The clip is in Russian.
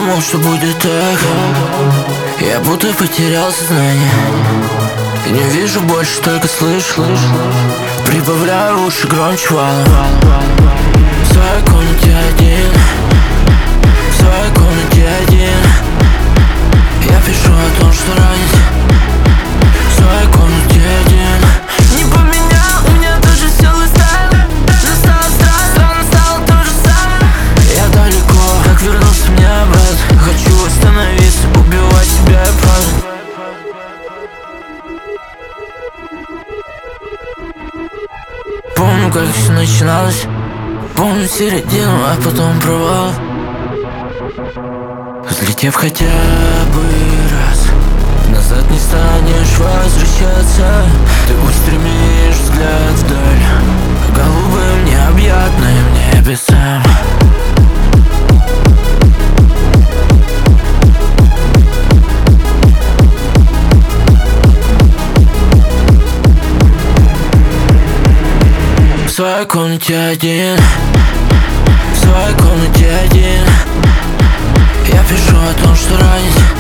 думал, что будет так. Я будто потерял сознание и не вижу больше, только слышу. Прибавляю уши громче вала. В своей комнате один, в своей комнате один. Я пишу о том, что ранит. В своей комнате один. Не поменял, у меня тоже силы стали. Настало странно, стало то же самое. Я далеко, как вернулся мне обратно. Хочу остановиться, убивать себя и правда. Помню, как все начиналось. Помню середину, а потом провал. Взлетев хотя бы раз, назад не станешь возвращаться. Ты устремишь взгляд вдаль, голубым необъятным небесам. В своей комнате один, в своей комнате один. Я пишу о том, что ранит.